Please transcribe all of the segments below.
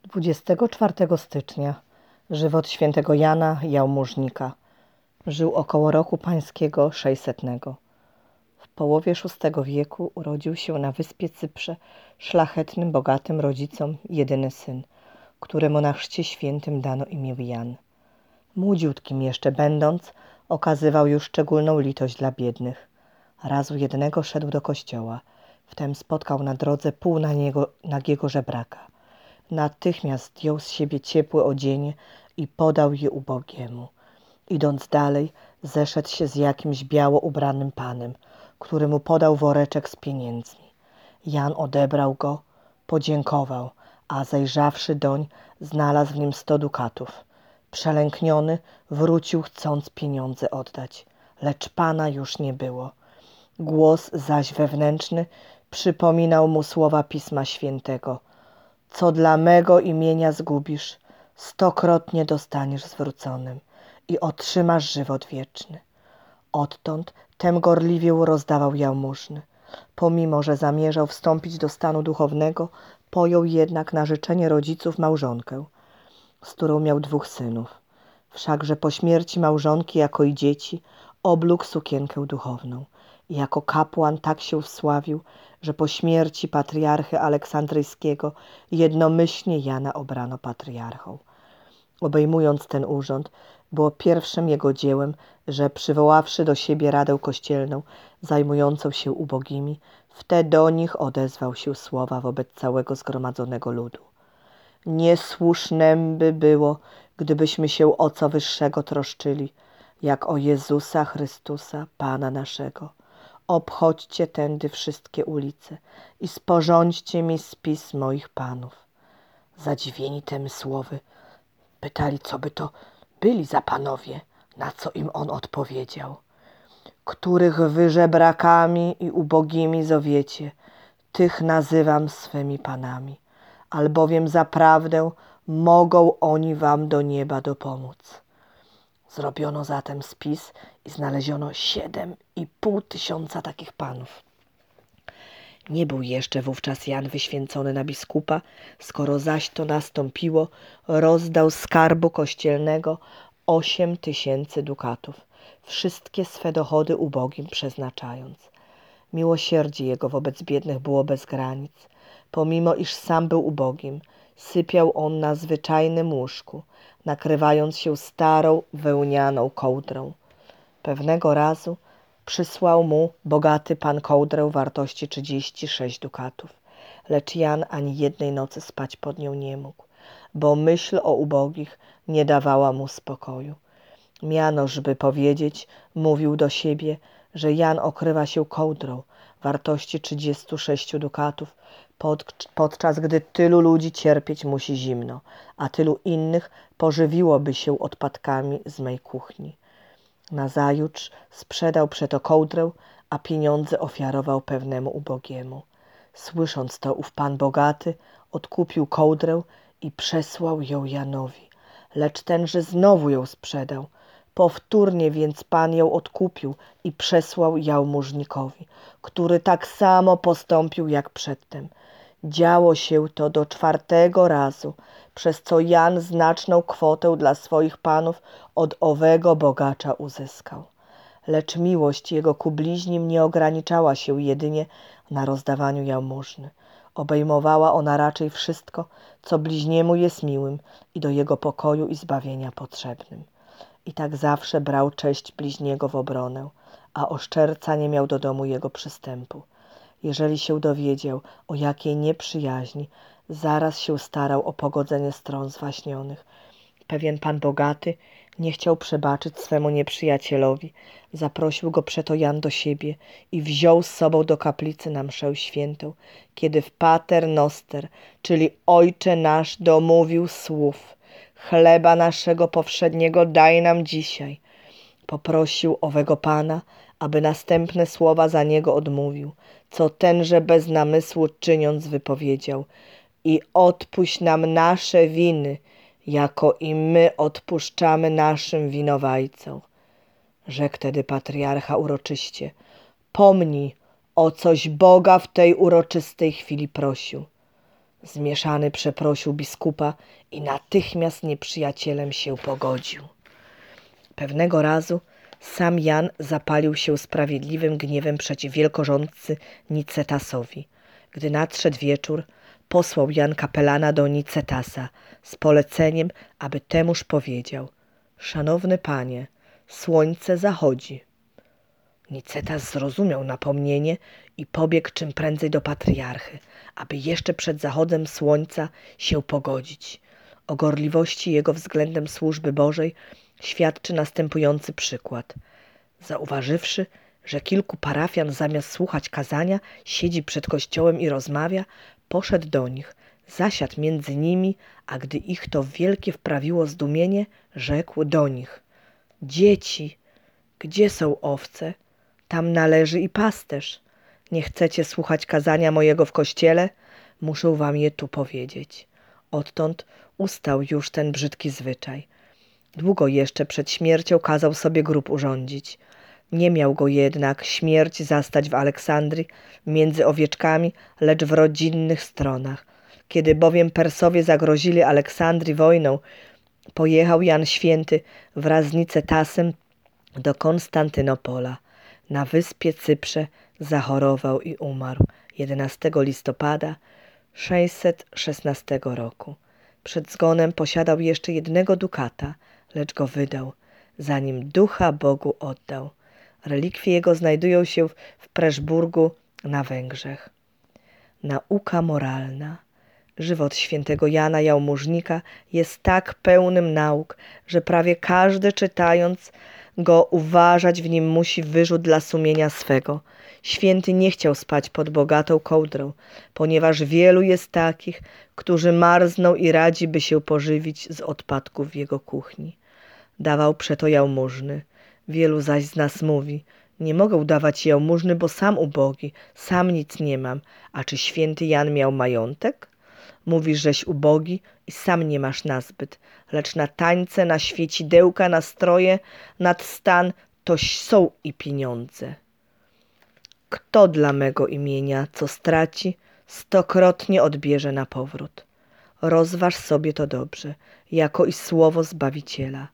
24 stycznia żywot świętego Jana Jałmużnika. Żył około roku pańskiego 600. W połowie VI wieku urodził się na wyspie Cyprze szlachetnym, bogatym rodzicom jedyny syn, któremu na chrzcie świętym dano imię Jan. Młodziutkim jeszcze będąc, okazywał już szczególną litość dla biednych. Razu jednego szedł do kościoła, wtem spotkał na drodze nagiego żebraka. Natychmiast zdjął z siebie ciepłe odzienie i podał je ubogiemu. Idąc dalej, zeszedł się z jakimś biało ubranym panem, który mu podał woreczek z pieniędzmi. Jan odebrał go, podziękował, a zajrzawszy doń, znalazł w nim 100 dukatów. Przelękniony wrócił, chcąc pieniądze oddać, lecz pana już nie było. Głos zaś wewnętrzny przypominał mu słowa Pisma Świętego: co dla mego imienia zgubisz, 100-krotnie dostaniesz zwróconym i otrzymasz żywot wieczny. Odtąd tem gorliwie rozdawał jałmużny. Pomimo że zamierzał wstąpić do stanu duchownego, pojął jednak na życzenie rodziców małżonkę, z którą miał 2 synów. Wszakże po śmierci małżonki, jako i dzieci, oblógł sukienkę duchowną. I jako kapłan tak się wsławił, że po śmierci patriarchy aleksandryjskiego jednomyślnie Jana obrano patriarchą. Obejmując ten urząd, było pierwszym jego dziełem, że przywoławszy do siebie radę kościelną zajmującą się ubogimi, wtedy do nich odezwał się słowa wobec całego zgromadzonego ludu. Niesłusznem by było, gdybyśmy się o co wyższego troszczyli, jak o Jezusa Chrystusa, Pana naszego. Obchodźcie tędy wszystkie ulice i sporządźcie mi spis moich panów. Zadziwieni temi słowy, pytali, co by to byli za panowie, na co im on odpowiedział: których wy żebrakami i ubogimi zowiecie, tych nazywam swymi panami, albowiem zaprawdę mogą oni wam do nieba dopomóc. Zrobiono zatem spis i znaleziono 7,5 tysiąca takich panów. Nie był jeszcze wówczas Jan wyświęcony na biskupa, skoro zaś to nastąpiło, rozdał z skarbu kościelnego 8 000 dukatów, wszystkie swe dochody ubogim przeznaczając. Miłosierdzie jego wobec biednych było bez granic. Pomimo iż sam był ubogim, sypiał on na zwyczajnym łóżku, nakrywając się starą wełnianą kołdrą. Pewnego razu przysłał mu bogaty pan kołdrę wartości 36 dukatów, lecz Jan ani jednej nocy spać pod nią nie mógł, bo myśl o ubogich nie dawała mu spokoju. Mianożby powiedzieć, mówił do siebie, że Jan okrywa się kołdrą wartości 36 dukatów, podczas gdy tylu ludzi cierpieć musi zimno, a tylu innych pożywiłoby się odpadkami z mej kuchni. Nazajutrz sprzedał przeto kołdrę, a pieniądze ofiarował pewnemu ubogiemu. Słysząc to, ów pan bogaty odkupił kołdrę i przesłał ją Janowi, lecz tenże znowu ją sprzedał. Powtórnie więc pan ją odkupił i przesłał jałmużnikowi, który tak samo postąpił jak przedtem. Działo się to do 4. razu, przez co Jan znaczną kwotę dla swoich panów od owego bogacza uzyskał. Lecz miłość jego ku bliźnim nie ograniczała się jedynie na rozdawaniu jałmużny. Obejmowała ona raczej wszystko, co bliźniemu jest miłym i do jego pokoju i zbawienia potrzebnym. I tak zawsze brał cześć bliźniego w obronę, a oszczerca nie miał do domu jego przystępu. Jeżeli się dowiedział o jakiej nieprzyjaźni, zaraz się starał o pogodzenie stron zwaśnionych. Pewien pan bogaty nie chciał przebaczyć swemu nieprzyjacielowi. Zaprosił go przeto Jan do siebie i wziął z sobą do kaplicy na mszę świętą, kiedy w Pater Noster, czyli Ojcze nasz, domówił słów: chleba naszego powszedniego daj nam dzisiaj. Poprosił owego pana, aby następne słowa za niego odmówił, co tenże bez namysłu czyniąc wypowiedział: i odpuść nam nasze winy, jako i my odpuszczamy naszym winowajcom. Rzekł tedy patriarcha uroczyście: pomnij, o coś Boga w tej uroczystej chwili prosił. Zmieszany przeprosił biskupa i natychmiast nieprzyjacielem się pogodził. Pewnego razu sam Jan zapalił się sprawiedliwym gniewem przeciw wielkorządcy Nicetasowi. Gdy nadszedł wieczór, posłał Jan kapelana do Nicetasa z poleceniem, aby temuż powiedział: „Szanowny panie, słońce zachodzi”. Nicetas zrozumiał napomnienie i pobiegł czym prędzej do patriarchy, aby jeszcze przed zachodem słońca się pogodzić. O gorliwości jego względem służby Bożej świadczy następujący przykład. Zauważywszy, że kilku parafian zamiast słuchać kazania siedzi przed kościołem i rozmawia, poszedł do nich, zasiadł między nimi, a gdy ich to wielkie wprawiło zdumienie, rzekł do nich: „Dzieci, gdzie są owce? Tam należy i pasterz. Nie chcecie słuchać kazania mojego w kościele? Muszę wam je tu powiedzieć”. Odtąd ustał już ten brzydki zwyczaj. Długo jeszcze przed śmiercią kazał sobie grób urządzić. Nie miał go jednak śmierć zastać w Aleksandrii między owieczkami, lecz w rodzinnych stronach. Kiedy bowiem Persowie zagrozili Aleksandrii wojną, pojechał Jan Święty wraz z Nicetasem do Konstantynopola. Na wyspie Cyprze zachorował i umarł 11 listopada 616 roku. Przed zgonem posiadał jeszcze 1 dukata, lecz go wydał, zanim ducha Bogu oddał. Relikwie jego znajdują się w Preszburgu na Węgrzech. Nauka moralna. Żywot świętego Jana Jałmużnika jest tak pełnym nauk, że prawie każdy czytając go uważać w nim musi wyrzut dla sumienia swego. Święty nie chciał spać pod bogatą kołdrą, ponieważ wielu jest takich, którzy marzną i radzi by się pożywić z odpadków w jego kuchni. Dawał przeto jałmużny. Wielu zaś z nas mówi: „Nie mogę dawać jałmużny, bo sam ubogi, sam nic nie mam”. A czy święty Jan miał majątek? Mówisz, żeś ubogi i sam nie masz nazbyt, lecz na tańce, na świecidełka, na stroje, nad stan toś są i pieniądze. Kto dla mego imienia co straci, 100-krotnie odbierze na powrót. Rozważ sobie to dobrze, jako i słowo Zbawiciela.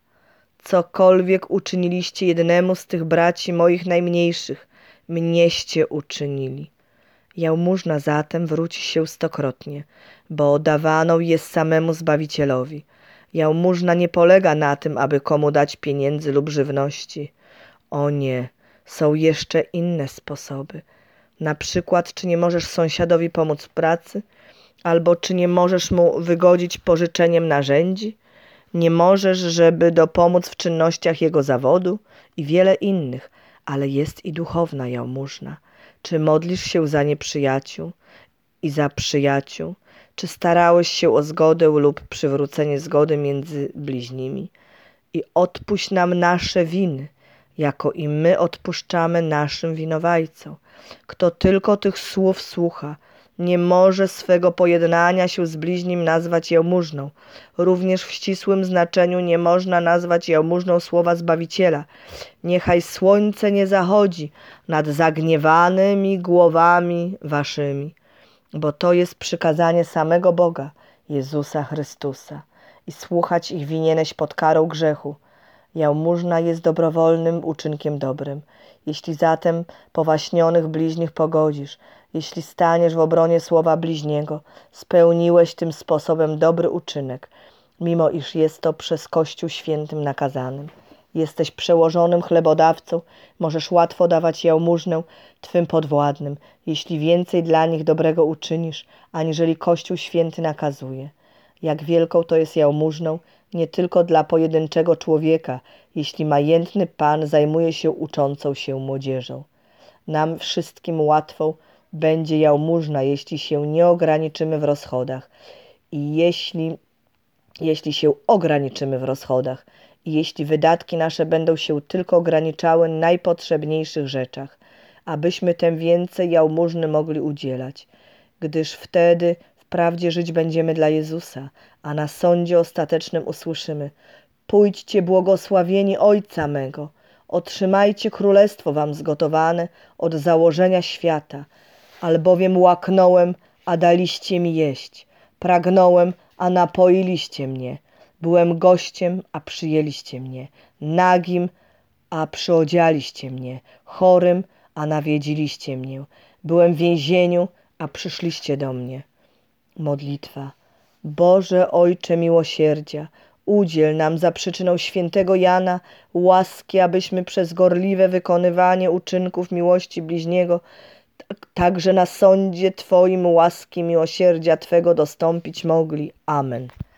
Cokolwiek uczyniliście jednemu z tych braci moich najmniejszych, mnieście uczynili. Jałmużna zatem wróci się 100-krotnie, bo dawaną jest samemu Zbawicielowi. Jałmużna nie polega na tym, aby komu dać pieniędzy lub żywności. O nie, są jeszcze inne sposoby. Na przykład, czy nie możesz sąsiadowi pomóc w pracy, albo czy nie możesz mu wygodzić pożyczeniem narzędzi, nie możesz, żeby dopomóc w czynnościach jego zawodu i wiele innych, ale jest i duchowna jałmużna. Czy modlisz się za nieprzyjaciół i za przyjaciół? Czy starałeś się o zgodę lub przywrócenie zgody między bliźnimi? I odpuść nam nasze winy, jako i my odpuszczamy naszym winowajcom. Kto tylko tych słów słucha, nie może swego pojednania się z bliźnim nazwać jałmużną. Również w ścisłym znaczeniu nie można nazwać jałmużną słowa Zbawiciela. Niechaj słońce nie zachodzi nad zagniewanymi głowami waszymi, bo to jest przykazanie samego Boga, Jezusa Chrystusa. I słuchać ich winieneś pod karą grzechu. Jałmużna jest dobrowolnym uczynkiem dobrym. Jeśli zatem powaśnionych bliźnich pogodzisz, jeśli staniesz w obronie słowa bliźniego, spełniłeś tym sposobem dobry uczynek, mimo iż jest to przez Kościół świętym nakazanym. Jesteś przełożonym chlebodawcą, możesz łatwo dawać jałmużnę twym podwładnym, jeśli więcej dla nich dobrego uczynisz, aniżeli Kościół święty nakazuje. Jak wielką to jest jałmużną, nie tylko dla pojedynczego człowieka, jeśli majętny Pan zajmuje się uczącą się młodzieżą. Nam wszystkim łatwą będzie jałmużna, jeśli się nie ograniczymy w rozchodach. I jeśli się ograniczymy w rozchodach i jeśli wydatki nasze będą się tylko ograniczały najpotrzebniejszych rzeczach, abyśmy tem więcej jałmużny mogli udzielać, gdyż wtedy wprawdzie żyć będziemy dla Jezusa, a na sądzie ostatecznym usłyszymy: „Pójdźcie błogosławieni Ojca mego, otrzymajcie królestwo wam zgotowane od założenia świata, albowiem łaknąłem, a daliście mi jeść, Pragnąłem, a napoiliście mnie. Byłem gościem, a przyjęliście mnie. Nagim, a przyodzialiście mnie. Chorym, a nawiedziliście mnie. Byłem w więzieniu, a przyszliście do mnie. Modlitwa. Boże Ojcze miłosierdzia, udziel nam za przyczyną świętego Jana łaski, abyśmy przez gorliwe wykonywanie uczynków miłości bliźniego także na sądzie Twoim łaski miłosierdzia Twego dostąpić mogli. Amen.